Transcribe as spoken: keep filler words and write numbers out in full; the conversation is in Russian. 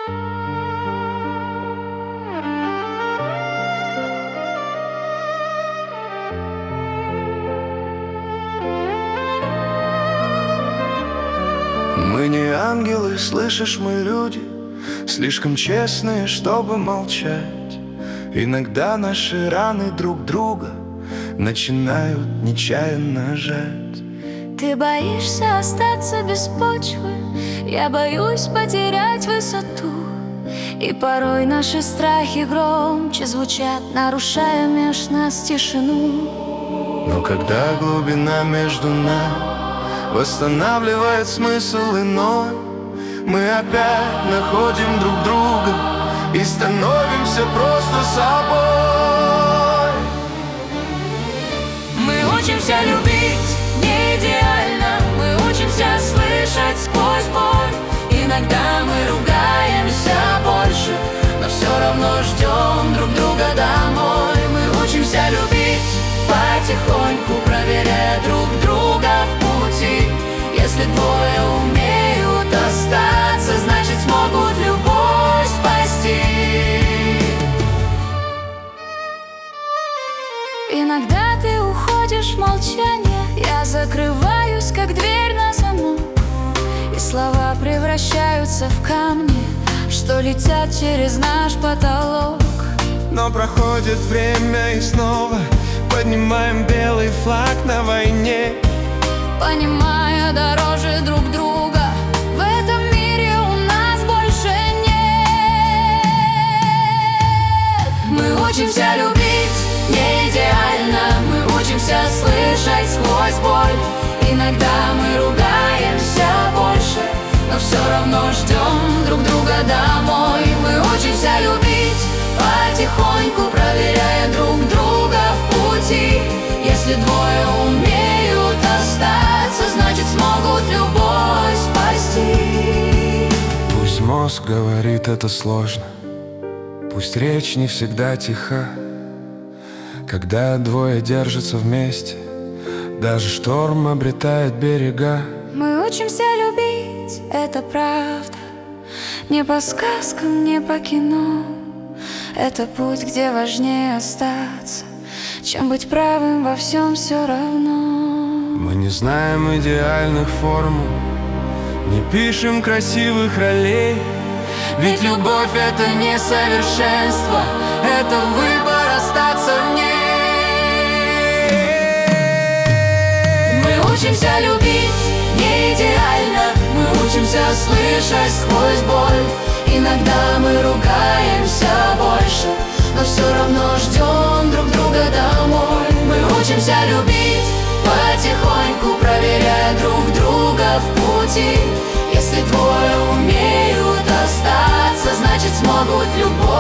Мы не ангелы, слышишь, мы люди, слишком честные, чтобы молчать. Иногда наши раны друг друга начинают нечаянно жать. Ты боишься остаться без почвы, я боюсь потерять высоту. И порой наши страхи громче звучат, нарушая меж нас тишину. Но когда глубина между нами восстанавливает смысл иной, мы опять находим друг друга и становимся просто собой. Мы учимся любить не идеально, мы учимся слышать сквозь боль. Иногда мы ругаемся больше, но все равно ждем друг друга домой. Мы учимся любить потихоньку, проверяя друг друга в пути. Если двое умеют остаться, значит смогут любовь спасти. Иногда ты уходишь в молчание, я закрываюсь, как дверь на замок. И слова превращаются в камни, что летят через наш потолок. Но проходит время и снова поднимаем белый флаг на войне, понимая дороже друг друга, в этом мире у нас больше нет. Мы учимся любить не идеально, мы учимся слышать сквозь боль. Иногда мы ругаемся больше, но все равно ждем друг друга домой. Мы учимся любить потихоньку, проверяя друг друга в пути. Если двое умеют остаться, значит смогут любовь спасти. Пусть мозг говорит, это сложно, пусть речь не всегда тиха. Когда двое держатся вместе, даже шторм обретает берега. Мы учимся любить, это правда, не по сказкам, не по кино. Это путь, где важнее остаться, чем быть правым во всем все равно. Мы не знаем идеальных формул, не пишем красивых ролей, ведь любовь — это не совершенство, это выбор остаться в ней. Мы учимся любить не идеально, мы учимся слышать сквозь боль. Иногда мы ругаемся больше, но все равно ждем друг друга домой. Мы учимся любить потихоньку, проверяя друг друга в пути. Если двое умеют остаться, значит смогут любовь